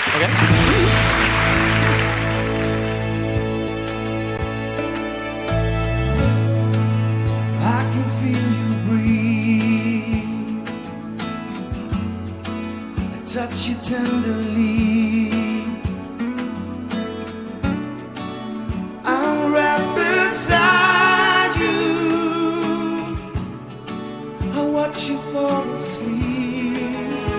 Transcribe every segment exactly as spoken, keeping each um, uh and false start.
Okay. I can feel you breathe. I touch you tenderly. I'm right beside you. I watch you fall asleep.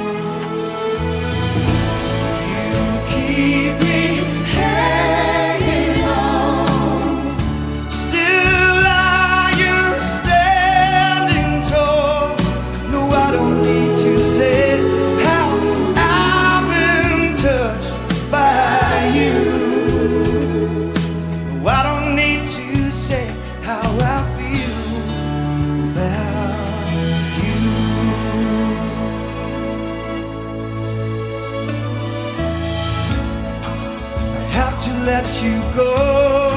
You keep me hanging on. Still I am standing tall. No, I don't need to say how I've been touched by you. No, I don't need to say how I feel about you. I have to let you go.